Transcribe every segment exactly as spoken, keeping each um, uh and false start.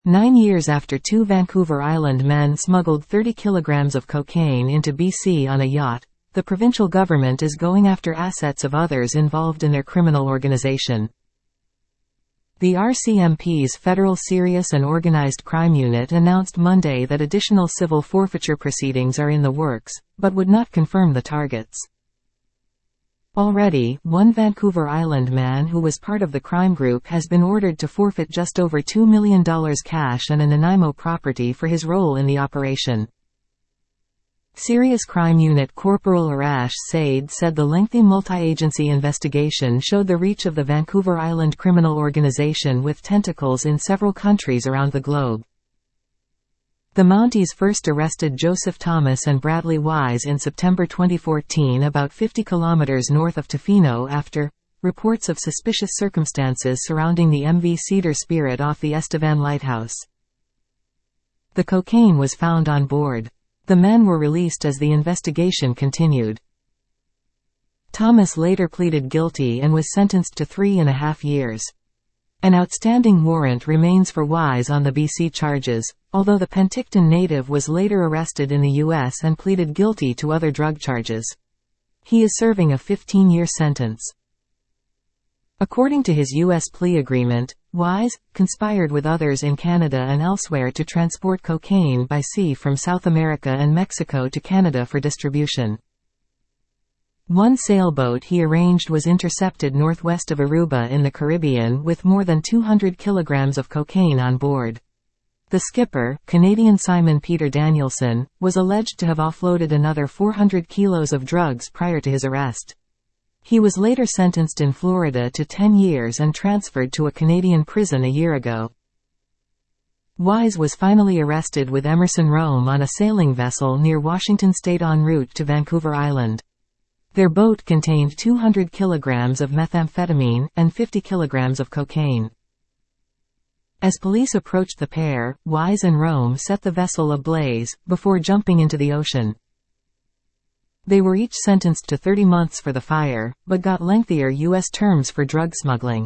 Nine years after two Vancouver Island men smuggled thirty kilograms of cocaine into B C on a yacht, the provincial government is going after assets of others involved in their criminal organization. The R C M P's Federal Serious and Organized Crime Unit announced Monday that additional civil forfeiture proceedings are in the works, but would not confirm the targets. Already, one Vancouver Island man who was part of the crime group has been ordered to forfeit just over two million dollars cash and a Nanaimo property for his role in the operation. Serious Crime Unit Corporal Arash Said said the lengthy multi-agency investigation showed the reach of the Vancouver Island criminal organization with tentacles in several countries around the globe. The Mounties first arrested Joseph Thomas and Bradley Wise in September twenty fourteen about fifty kilometers north of Tofino after reports of suspicious circumstances surrounding the M V Cedar Spirit off the Estevan Lighthouse. The cocaine was found on board. The men were released as the investigation continued. Thomas later pleaded guilty and was sentenced to three and a half years. An outstanding warrant remains for Wise on the B C charges, although the Penticton native was later arrested in the U S and pleaded guilty to other drug charges. He is serving a fifteen-year sentence. According to his U S plea agreement, Wise conspired with others in Canada and elsewhere to transport cocaine by sea from South America and Mexico to Canada for distribution. One sailboat he arranged was intercepted northwest of Aruba in the Caribbean with more than two hundred kilograms of cocaine on board. The skipper, Canadian Simon Peter Danielson, was alleged to have offloaded another four hundred kilos of drugs prior to his arrest. He was later sentenced in Florida to ten years and transferred to a Canadian prison a year ago. Wise was finally arrested with Emerson Rome on a sailing vessel near Washington State en route to Vancouver Island. Their boat contained two hundred kilograms of methamphetamine and fifty kilograms of cocaine. As police approached the pair, Wise and Rome set the vessel ablaze, before jumping into the ocean. They were each sentenced to thirty months for the fire, but got lengthier U S terms for drug smuggling.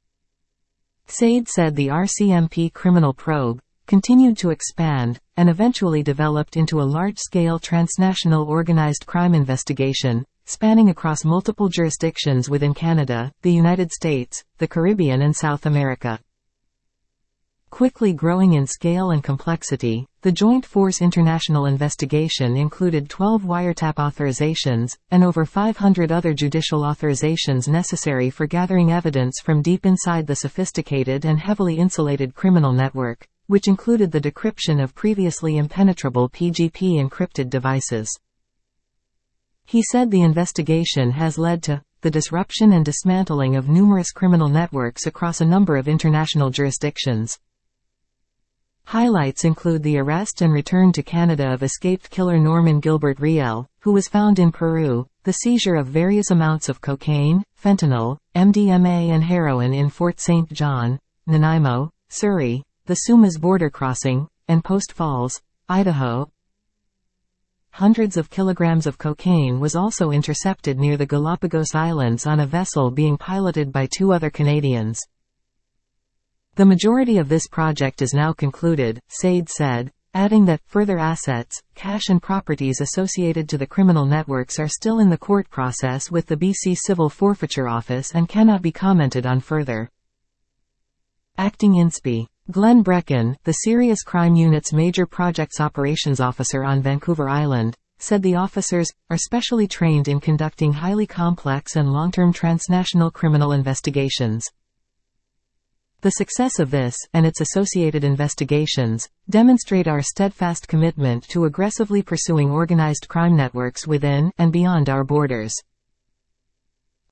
Said said the R C M P criminal probe continued to expand, and eventually developed into a large-scale transnational organized crime investigation, spanning across multiple jurisdictions within Canada, the United States, the Caribbean and South America. Quickly growing in scale and complexity, the Joint Force International investigation included twelve wiretap authorizations, and over five hundred other judicial authorizations necessary for gathering evidence from deep inside the sophisticated and heavily insulated criminal network, which included the decryption of previously impenetrable P G P encrypted devices. He said the investigation has led to the disruption and dismantling of numerous criminal networks across a number of international jurisdictions. Highlights include the arrest and return to Canada of escaped killer Norman Gilbert Riel, who was found in Peru, the seizure of various amounts of cocaine, fentanyl, M D M A and heroin in Fort Saint John, Nanaimo, Surrey, the Sumas border crossing, and Post Falls, Idaho. Hundreds of kilograms of cocaine was also intercepted near the Galapagos Islands on a vessel being piloted by two other Canadians. The majority of this project is now concluded, Said said, adding that further assets, cash and properties associated to the criminal networks are still in the court process with the B C Civil Forfeiture Office and cannot be commented on further. Acting I N S P. Glenn Brecken, the Serious Crime Unit's Major Projects Operations Officer on Vancouver Island, said the officers are specially trained in conducting highly complex and long-term transnational criminal investigations. The success of this, and its associated investigations, demonstrate our steadfast commitment to aggressively pursuing organized crime networks within and beyond our borders.